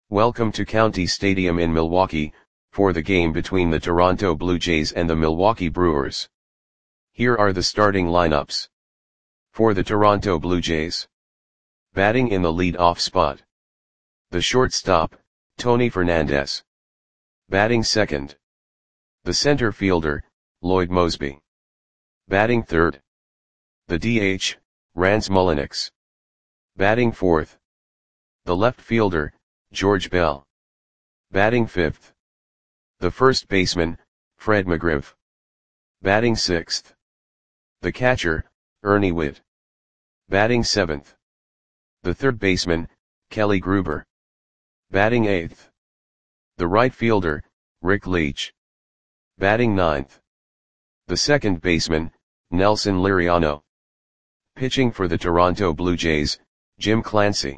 Welcome to County Stadium in Milwaukee, for the game between the Toronto Blue Jays and the Milwaukee Brewers. Here are the starting lineups. For the Toronto Blue Jays. Batting in the lead-off spot. The shortstop, Tony Fernandez. Batting second. The center fielder, Lloyd Moseby. Batting third. The DH, Rance Mulliniks. Batting fourth. The left fielder, George Bell. Batting fifth. The first baseman, Fred McGriff. Batting sixth. The catcher, Ernie Whitt. Batting seventh. The third baseman, Kelly Gruber. Batting eighth. The right fielder, Rick Leach. Batting ninth. The second baseman, Nelson Liriano. Pitching for the Toronto Blue Jays, Jim Clancy.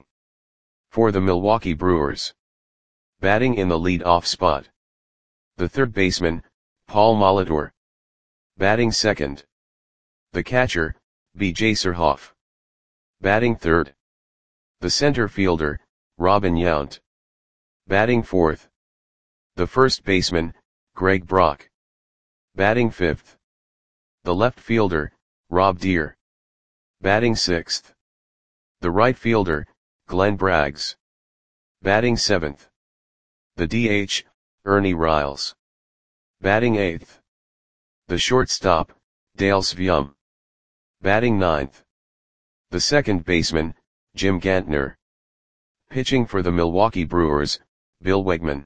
For the Milwaukee Brewers. Batting in the lead-off spot. The third baseman, Paul Molitor. Batting second. The catcher, B.J. Surhoff. Batting third. The center fielder, Robin Yount. Batting fourth. The first baseman, Greg Brock. Batting fifth. The left fielder, Rob Deere. Batting sixth. The right fielder, Glenn Braggs. Batting seventh. The DH, Ernie Riles. Batting eighth. The shortstop, Dale Sveum. Batting ninth. The second baseman, Jim Gantner. Pitching for the Milwaukee Brewers, Bill Wegman.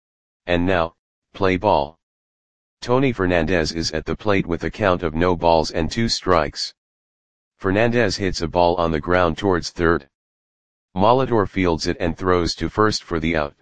And now, play ball. Tony Fernandez is at the plate with a count of no balls and 2 strikes. Fernandez hits a ball on the ground towards third. Molitor fields it and throws to first for the out.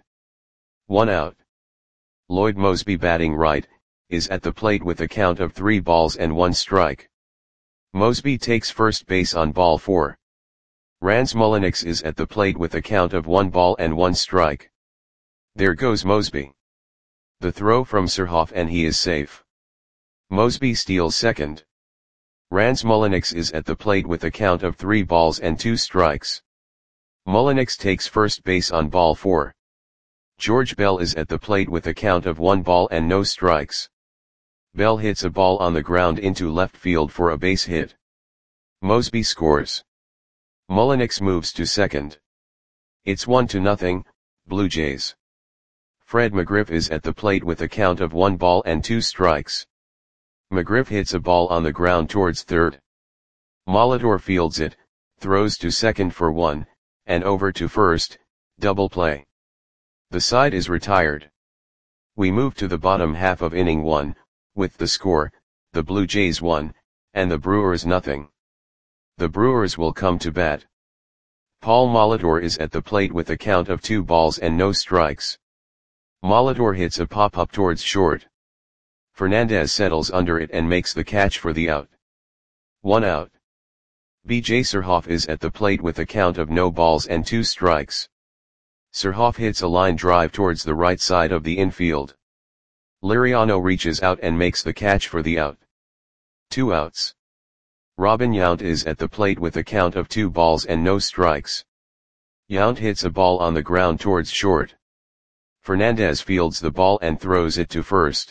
1 out. Lloyd Moseby, batting right, is at the plate with a count of 3 balls and 1 strike. Moseby takes first base on ball 4. Rance Mulliniks is at the plate with a count of 1 ball and 1 strike. There goes Moseby. The throw from Surhoff and he is safe. Moseby steals second. Rance Mulliniks is at the plate with a count of 3 balls and 2 strikes. Mulliniks takes first base on ball 4. George Bell is at the plate with a count of 1 ball and no strikes. Bell hits a ball on the ground into left field for a base hit. Moseby scores. Mulliniks moves to second. It's 1-0, Blue Jays. Fred McGriff is at the plate with a count of 1 ball and 2 strikes. McGriff hits a ball on the ground towards third. Molitor fields it, throws to second for 1, and over to first, double play. The side is retired. We move to the bottom half of inning 1, with the score, the Blue Jays 1, and the Brewers 0. The Brewers will come to bat. Paul Molitor is at the plate with a count of 2 balls and no strikes. Molitor hits a pop-up towards short. Fernandez settles under it and makes the catch for the out. 1 out. B.J. Surhoff is at the plate with a count of no balls and 2 strikes. Surhoff hits a line drive towards the right side of the infield. Liriano reaches out and makes the catch for the out. 2 outs. Robin Yount is at the plate with a count of 2 balls and no strikes. Yount hits a ball on the ground towards short. Fernandez fields the ball and throws it to first.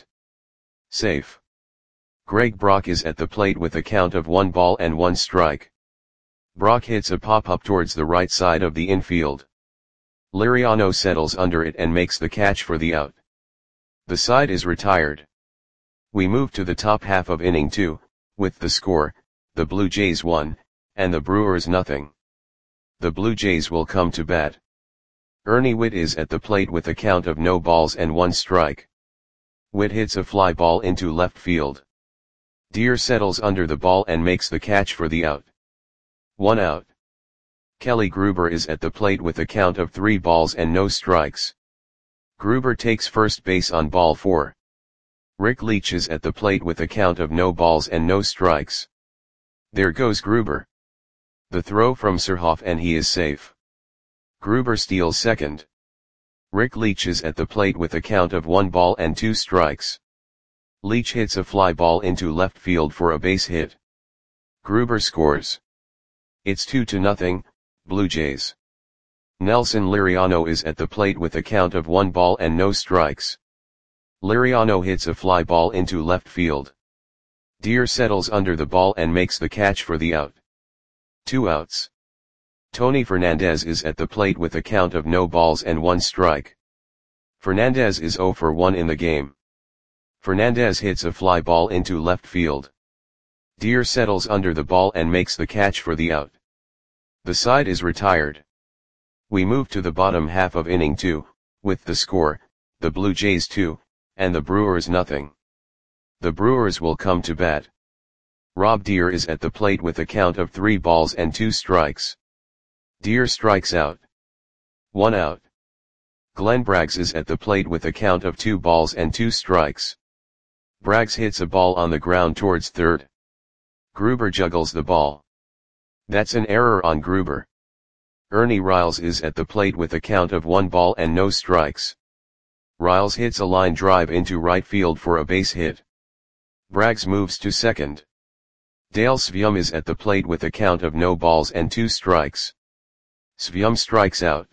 Safe. Greg Brock is at the plate with a count of 1 ball and 1 strike. Brock hits a pop-up towards the right side of the infield. Liriano settles under it and makes the catch for the out. The side is retired. We move to the top half of inning 2, with the score, the Blue Jays 1, and the Brewers 0. The Blue Jays will come to bat. Ernie Whitt is at the plate with a count of no balls and 1 strike. Whitt hits a fly ball into left field. Deere settles under the ball and makes the catch for the out. 1 out. Kelly Gruber is at the plate with a count of 3 balls and no strikes. Gruber takes first base on ball 4. Rick Leach is at the plate with a count of no balls and no strikes. There goes Gruber. The throw from Surhoff and he is safe. Gruber steals second. Rick Leach is at the plate with a count of 1 ball and 2 strikes. Leach hits a fly ball into left field for a base hit. Gruber scores. It's 2-0, Blue Jays. Nelson Liriano is at the plate with a count of 1 ball and no strikes. Liriano hits a fly ball into left field. Deer settles under the ball and makes the catch for the out. 2 outs. Tony Fernandez is at the plate with a count of no balls and 1 strike. Fernandez is 0 for 1 in the game. Fernandez hits a fly ball into left field. Deer settles under the ball and makes the catch for the out. The side is retired. We move to the bottom half of inning 2, with the score, the Blue Jays 2, and the Brewers nothing. The Brewers will come to bat. Rob Deer is at the plate with a count of 3 balls and 2 strikes. Deer strikes out. 1 out. Glenn Braggs is at the plate with a count of 2 balls and 2 strikes. Braggs hits a ball on the ground towards third. Gruber juggles the ball. That's an error on Gruber. Ernie Riles is at the plate with a count of 1 ball and no strikes. Riles hits a line drive into right field for a base hit. Braggs moves to second. Dale Svium is at the plate with a count of no balls and 2 strikes. Svium strikes out.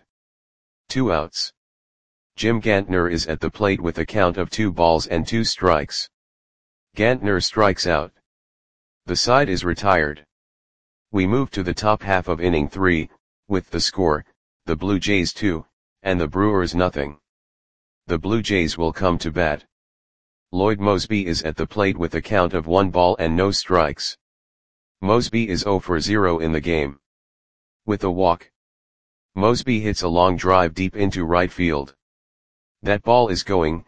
2 outs. Jim Gantner is at the plate with a count of 2 balls and 2 strikes. Gantner strikes out. The side is retired. We move to the top half of inning 3, with the score, the Blue Jays 2, and the Brewers nothing. The Blue Jays will come to bat. Lloyd Moseby is at the plate with a count of 1 ball and no strikes. Moseby is 0 for 0 in the game. With a walk. Moseby hits a long drive deep into right field. That ball is going,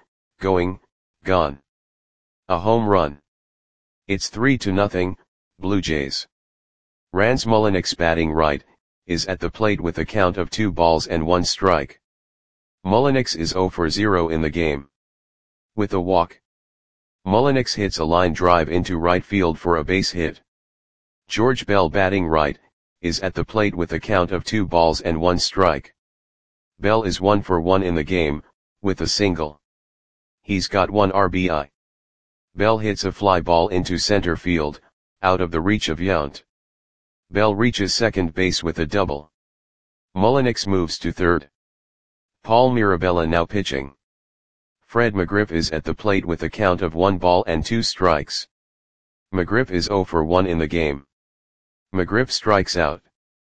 gone. A home run. It's 3-0, Blue Jays. Rans Mulliniks, batting right, is at the plate with a count of 2 balls and 1 strike. Mulliniks is 0 for 0 in the game. With a walk. Mulliniks hits a line drive into right field for a base hit. George Bell, batting right, is at the plate with a count of 2 balls and 1 strike. Bell is 1 for 1 in the game, with a single. He's got 1 RBI. Bell hits a fly ball into center field, out of the reach of Yount. Bell reaches second base with a double. Mulliniks moves to third. Paul Mirabella now pitching. Fred McGriff is at the plate with a count of 1 ball and 2 strikes. McGriff is 0 for 1 in the game. McGriff strikes out.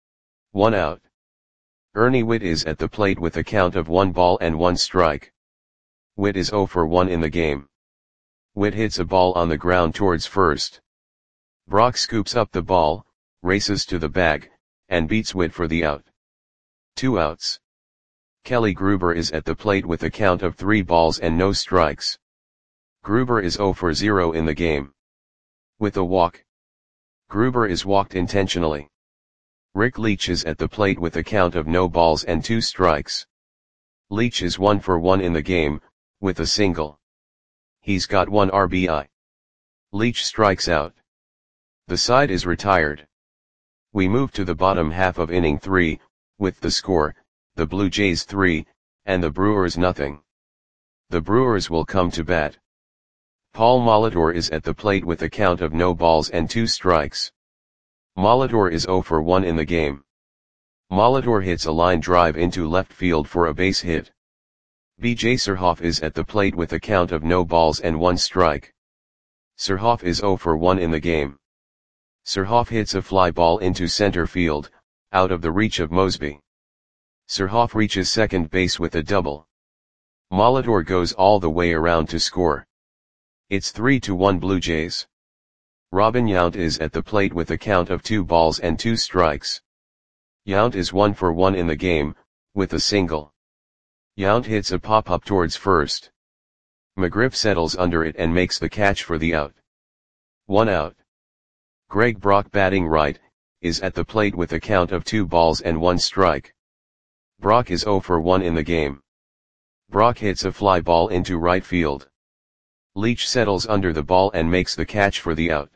1 out. Ernie Whitt is at the plate with a count of 1 ball and 1 strike. Whitt is 0 for 1 in the game. Whitt hits a ball on the ground towards first. Brock scoops up the ball, races to the bag, and beats Whitt for the out. 2 outs. Kelly Gruber is at the plate with a count of 3 balls and no strikes. Gruber is 0 for 0 in the game. With a walk. Gruber is walked intentionally. Rick Leach is at the plate with a count of no balls and 2 strikes. Leach is 1 for 1 in the game, with a single. He's got 1 RBI. Leach strikes out. The side is retired. We move to the bottom half of inning 3, with the score, the Blue Jays 3, and the Brewers nothing. The Brewers will come to bat. Paul Molitor is at the plate with a count of no balls and 2 strikes. Molitor is 0 for 1 in the game. Molitor hits a line drive into left field for a base hit. B.J. Surhoff is at the plate with a count of no balls and 1 strike. Surhoff is 0 for 1 in the game. Surhoff hits a fly ball into center field, out of the reach of Moseby. Surhoff reaches second base with a double. Molitor goes all the way around to score. It's 3-1 Blue Jays. Robin Yount is at the plate with a count of 2 balls and 2 strikes. Yount is 1 for 1 in the game, with a single. Yount hits a pop-up towards first. McGriff settles under it and makes the catch for the out. 1 out. Greg Brock, batting right, is at the plate with a count of 2 balls and 1 strike. Brock is 0 for 1 in the game. Brock hits a fly ball into right field. Leach settles under the ball and makes the catch for the out.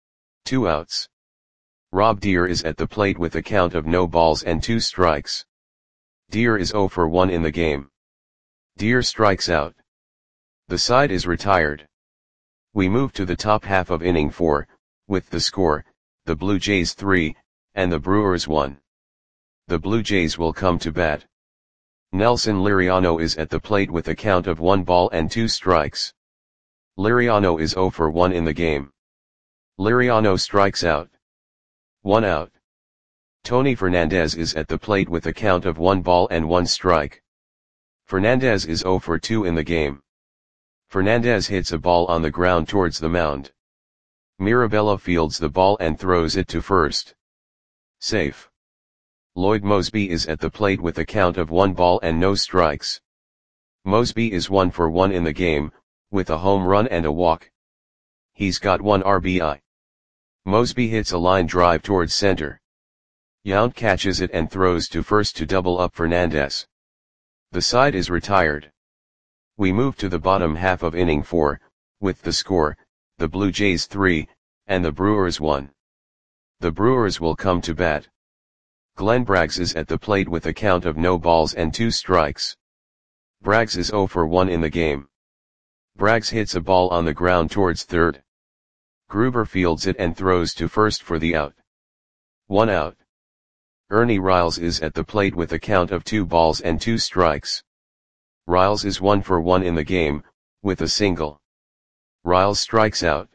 2 outs. Rob Deer is at the plate with a count of no balls and 2 strikes. Deer is 0 for 1 in the game. Deer strikes out. The side is retired. We move to the top half of inning 4, with the score, the Blue Jays 3, and the Brewers 1. The Blue Jays will come to bat. Nelson Liriano is at the plate with a count of 1 ball and 2 strikes. Liriano is 0 for 1 in the game. Liriano strikes out. 1 out. Tony Fernandez is at the plate with a count of 1 ball and 1 strike. Fernandez is 0 for 2 in the game. Fernandez hits a ball on the ground towards the mound. Mirabella fields the ball and throws it to first. Safe. Lloyd Moseby is at the plate with a count of 1 ball and no strikes. Moseby is 1 for 1 in the game, with a home run and a walk. He's got 1 RBI. Moseby hits a line drive towards center. Yount catches it and throws to first to double up Fernandez. The side is retired. We move to the bottom half of inning 4, with the score, the Blue Jays 3, and the Brewers 1. The Brewers will come to bat. Glenn Braggs is at the plate with a count of no balls and 2 strikes. Braggs is 0 for 1 in the game. Braggs hits a ball on the ground towards third. Gruber fields it and throws to first for the out. 1 out. Ernie Riles is at the plate with a count of 2 balls and 2 strikes. Riles is 1 for 1 in the game, with a single. Riles strikes out.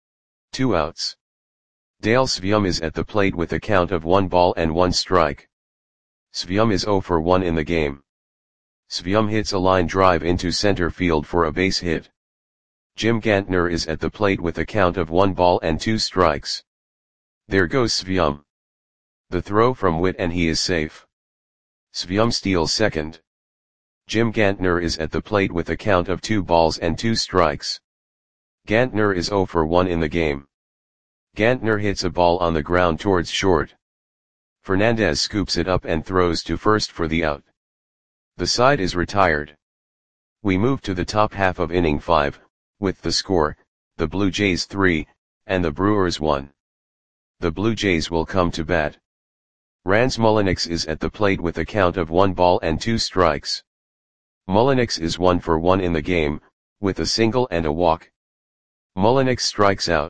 2 outs. Dale Sveum is at the plate with a count of 1 ball and 1 strike. Sveum is 0 for 1 in the game. Sveum hits a line drive into center field for a base hit. Jim Gantner is at the plate with a count of 1 ball and 2 strikes. There goes Sveum. The throw from Witt and he is safe. Sveum steals second. Jim Gantner is at the plate with a count of 2 balls and 2 strikes. Gantner is 0 for 1 in the game. Gantner hits a ball on the ground towards short. Fernandez scoops it up and throws to first for the out. The side is retired. We move to the top half of inning 5, with the score, the Blue Jays 3, and the Brewers 1. The Blue Jays will come to bat. Rans Mulliniks is at the plate with a count of 1 ball and 2 strikes. Mulliniks is 1 for 1 in the game, with a single and a walk. Mulliniks strikes out.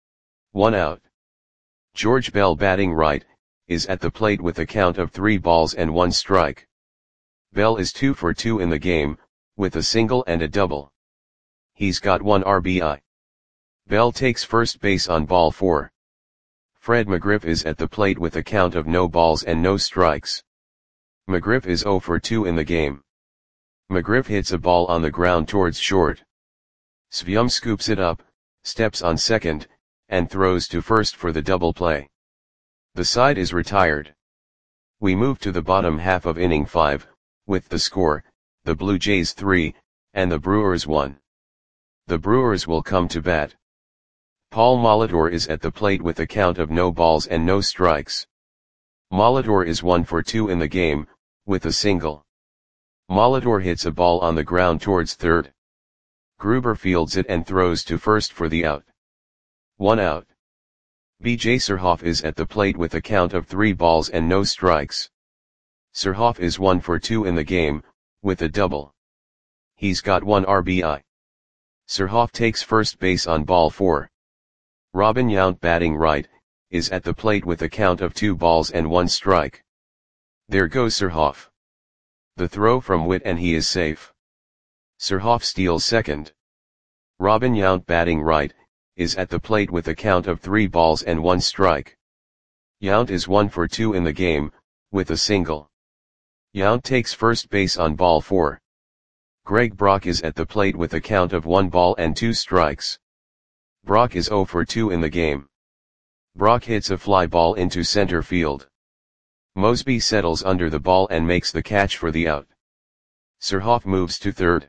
1 out. George Bell, batting right, is at the plate with a count of 3 balls and 1 strike. Bell is 2 for 2 in the game, with a single and a double. He's got 1 RBI. Bell takes first base on ball 4. Fred McGriff is at the plate with a count of no balls and no strikes. McGriff is 0 for 2 in the game. McGriff hits a ball on the ground towards short. Sveum scoops it up, steps on second, and throws to first for the double play. The side is retired. We move to the bottom half of inning 5, with the score, the Blue Jays 3, and the Brewers 1. The Brewers will come to bat. Paul Molitor is at the plate with a count of no balls and no strikes. Molitor is 1 for 2 in the game, with a single. Molitor hits a ball on the ground towards third. Gruber fields it and throws to first for the out. 1 out. B.J. Surhoff is at the plate with a count of 3 balls and no strikes. Surhoff is 1 for 2 in the game, with a double. He's got 1 RBI. Surhoff takes first base on ball 4. Robin Yount, batting right, is at the plate with a count of 2 balls and 1 strike. There goes Surhoff. The throw from Witt and he is safe. Surhoff steals second. Robin Yount, batting right, is at the plate with a count of 3 balls and 1 strike. Yount is 1 for 2 in the game, with a single. Yount takes first base on ball 4. Greg Brock is at the plate with a count of 1 ball and 2 strikes. Brock is 0 for 2 in the game. Brock hits a fly ball into center field. Moseby settles under the ball and makes the catch for the out. Surhoff moves to third.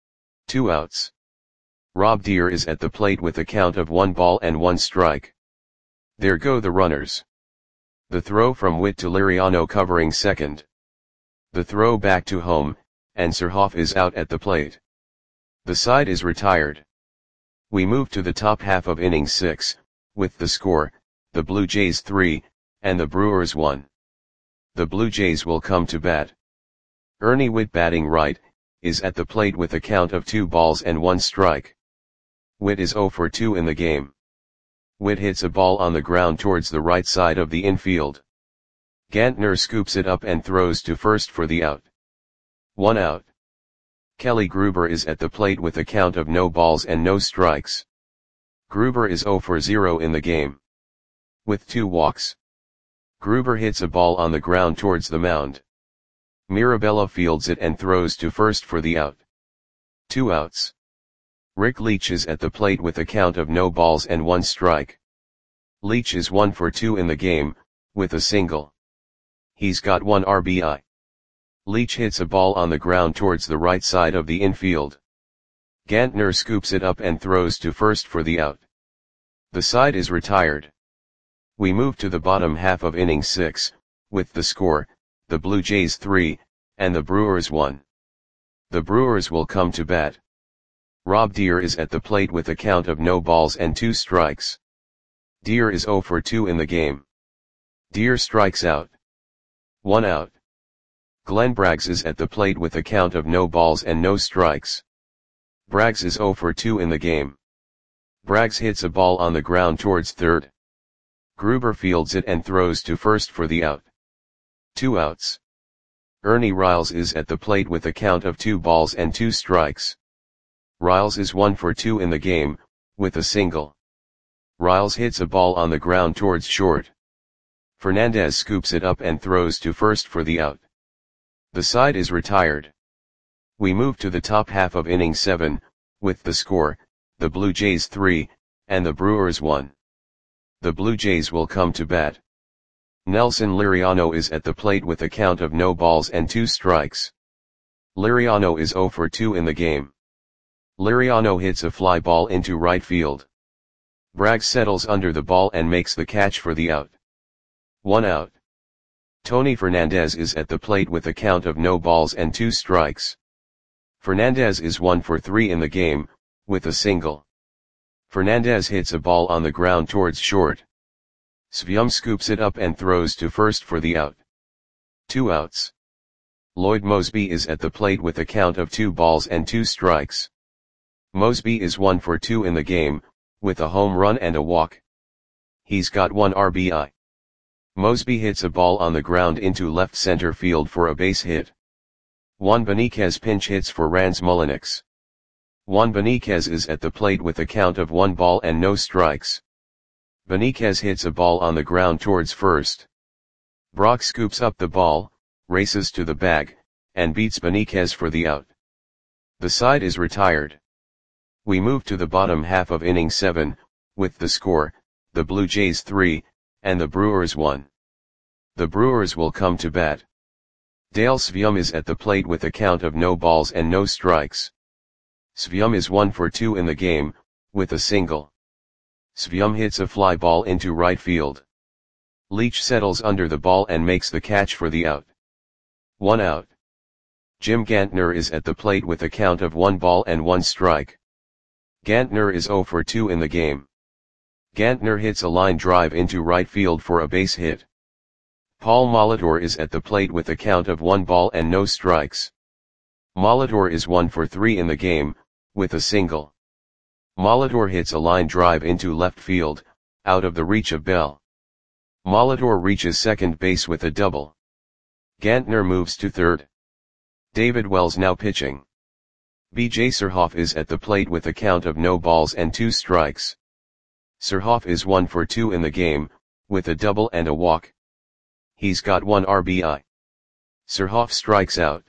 2 outs. Rob Deere is at the plate with a count of 1 ball and 1 strike. There go the runners. The throw from Witt to Liriano covering second. The throw back to home, and Surhoff is out at the plate. The side is retired. We move to the top half of inning 6, with the score, the Blue Jays 3, and the Brewers 1. The Blue Jays will come to bat. Ernie Witt, batting right, is at the plate with a count of 2 balls and 1 strike. Witt is 0 for 2 in the game. Witt hits a ball on the ground towards the right side of the infield. Gantner scoops it up and throws to first for the out. 1 out. Kelly Gruber is at the plate with a count of no balls and no strikes. Gruber is 0 for 0 in the game. With 2 walks. Gruber hits a ball on the ground towards the mound. Mirabella fields it and throws to first for the out. 2 outs. Rick Leach is at the plate with a count of no balls and 1 strike. Leach is 1 for 2 in the game, with a single. He's got 1 RBI. Leach hits a ball on the ground towards the right side of the infield. Gantner scoops it up and throws to first for the out. The side is retired. We move to the bottom half of inning 6, with the score, the Blue Jays 3, and the Brewers 1. The Brewers will come to bat. Rob Deer is at the plate with a count of no balls and 2 strikes. Deer is 0 for 2 in the game. Deer strikes out. 1 out. Glenn Braggs is at the plate with a count of no balls and no strikes. Braggs is 0 for 2 in the game. Braggs hits a ball on the ground towards third. Gruber fields it and throws to first for the out. 2 outs. Ernie Riles is at the plate with a count of 2 balls and 2 strikes. Riles is 1 for 2 in the game, with a single. Riles hits a ball on the ground towards short. Fernandez scoops it up and throws to first for the out. The side is retired. We move to the top half of inning 7, with the score, the Blue Jays 3, and the Brewers 1. The Blue Jays will come to bat. Nelson Liriano is at the plate with a count of no balls and 2 strikes. Liriano is 0 for 2 in the game. Liriano hits a fly ball into right field. Braggs settles under the ball and makes the catch for the out. 1 out. Tony Fernandez is at the plate with a count of no balls and 2 strikes. Fernandez is 1 for 3 in the game, with a single. Fernandez hits a ball on the ground towards short. Svium scoops it up and throws to first for the out. 2 outs. Lloyd Mosby is at the plate with a count of 2 balls and 2 strikes. Mosby is 1 for 2 in the game, with a home run and a walk. He's got 1 RBI. Mosby hits a ball on the ground into left center field for a base hit. Juan Beniquez pinch hits for Rans Mulliniks. Juan Beniquez is at the plate with a count of 1 ball and no strikes. Beniquez hits a ball on the ground towards first. Brock scoops up the ball, races to the bag, and beats Beniquez for the out. The side is retired. We move to the bottom half of inning 7, with the score, the Blue Jays 3, and the Brewers 1. The Brewers will come to bat. Dale Svium is at the plate with a count of no balls and no strikes. Svium is 1 for 2 in the game, with a single. Svium hits a fly ball into right field. Leach settles under the ball and makes the catch for the out. 1 out. Jim Gantner is at the plate with a count of 1 ball and 1 strike. Gantner is 0 for 2 in the game. Gantner hits a line drive into right field for a base hit. Paul Molitor is at the plate with a count of 1 ball and no strikes. Molitor is 1 for 3 in the game, with a single. Molitor hits a line drive into left field, out of the reach of Bell. Molitor reaches second base with a double. Gantner moves to third. David Wells now pitching. B.J. Surhoff is at the plate with a count of no balls and 2 strikes. Surhoff is 1 for 2 in the game, with a double and a walk. He's got 1 RBI. Surhoff strikes out.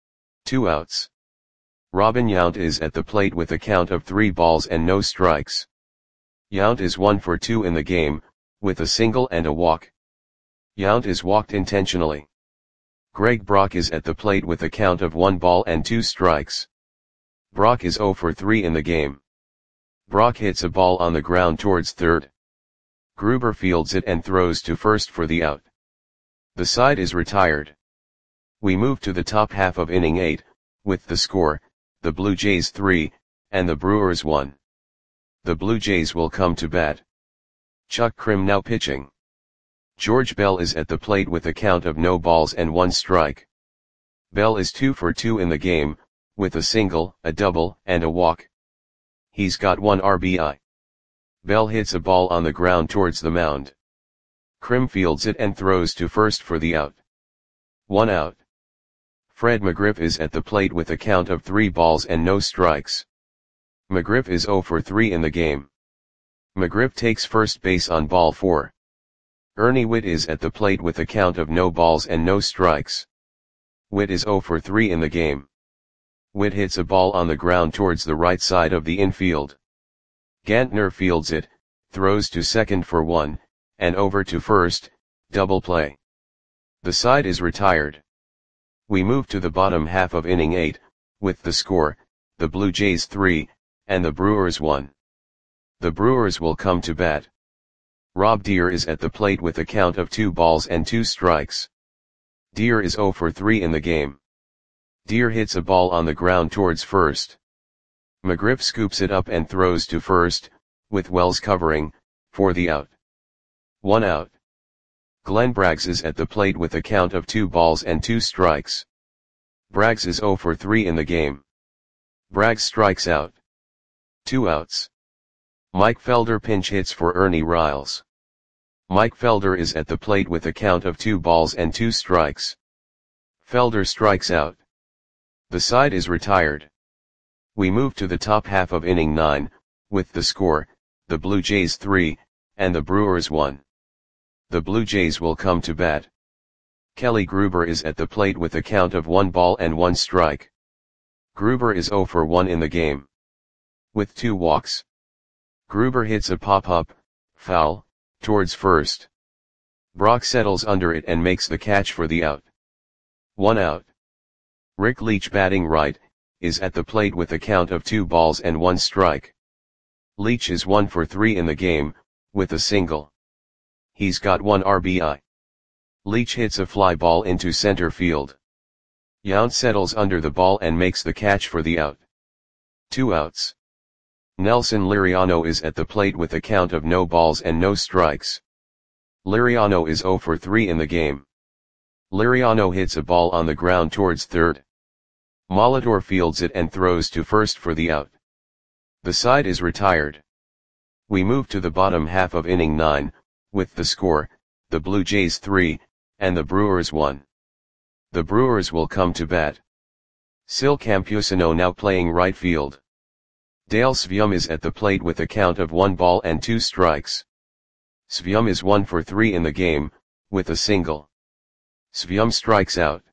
2 outs. Robin Yount is at the plate with a count of 3 balls and no strikes. Yount is 1 for 2 in the game, with a single and a walk. Yount is walked intentionally. Greg Brock is at the plate with a count of 1 ball and 2 strikes. Brock is 0 for 3 in the game. Brock hits a ball on the ground towards third. Gruber fields it and throws to first for the out. The side is retired. We move to the top half of inning 8, with the score, the Blue Jays 3, and the Brewers 1. The Blue Jays will come to bat. Chuck Krim now pitching. George Bell is at the plate with a count of no balls and 1 strike. Bell is 2 for 2 in the game, with a single, a double, and a walk. He's got 1 RBI. Bell hits a ball on the ground towards the mound. Krim fields it and throws to first for the out. 1 out. Fred McGriff is at the plate with a count of 3 balls and no strikes. McGriff is 0 for 3 in the game. McGriff takes first base on ball 4. Ernie Whitt is at the plate with a count of no balls and no strikes. Whitt is 0 for 3 in the game. Whitt hits a ball on the ground towards the right side of the infield. Gantner fields it, throws to second for 1, and over to first, double play. The side is retired. We move to the bottom half of inning 8, with the score, the Blue Jays 3, and the Brewers 1. The Brewers will come to bat. Rob Deer is at the plate with a count of 2 balls and 2 strikes. Deer is 0 for 3 in the game. Deer hits a ball on the ground towards first. McGriff scoops it up and throws to first, with Wells covering, for the out. 1 out. Glenn Braggs is at the plate with a count of 2 balls and 2 strikes. Braggs is 0 for 3 in the game. Braggs strikes out. 2 outs. Mike Felder pinch hits for Ernie Riles. Mike Felder is at the plate with a count of 2 balls and 2 strikes. Felder strikes out. The side is retired. We move to the top half of inning 9, with the score, the Blue Jays 3, and the Brewers 1. The Blue Jays will come to bat. Kelly Gruber is at the plate with a count of 1 ball and 1 strike. Gruber is 0 for 1 in the game. With 2 walks. Gruber hits a pop-up, foul, towards first. Brock settles under it and makes the catch for the out. 1 out. Rick Leach batting right, is at the plate with a count of 2 balls and 1 strike. Leach is 1 for 3 in the game, with a single. He's got 1 RBI. Leach hits a fly ball into center field. Yount settles under the ball and makes the catch for the out. 2 outs. Nelson Liriano is at the plate with a count of no balls and no strikes. Liriano is 0 for 3 in the game. Liriano hits a ball on the ground towards third. Molitor fields it and throws to first for the out. The side is retired. We move to the bottom half of inning 9, with the score, the Blue Jays 3, and the Brewers 1. The Brewers will come to bat. Sil Campusano now playing right field. Dale Svium is at the plate with a count of 1 ball and 2 strikes. Svium is 1 for 3 in the game, with a single. Svium strikes out.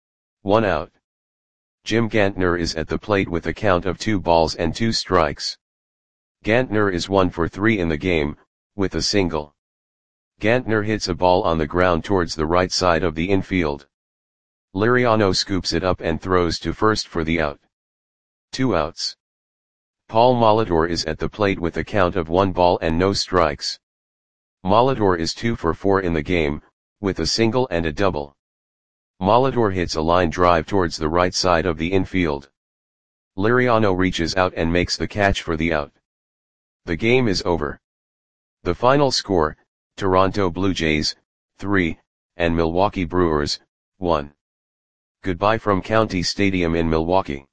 1 out. Jim Gantner is at the plate with a count of 2 balls and 2 strikes. Gantner is 1 for 3 in the game, with a single. Gantner hits a ball on the ground towards the right side of the infield. Liriano scoops it up and throws to first for the out. 2 outs. Paul Molitor is at the plate with a count of 1 ball and no strikes. Molitor is 2 for 4 in the game, with a single and a double. Molitor hits a line drive towards the right side of the infield. Liriano reaches out and makes the catch for the out. The game is over. The final score, Toronto Blue Jays, 3, and Milwaukee Brewers, 1. Goodbye from County Stadium in Milwaukee.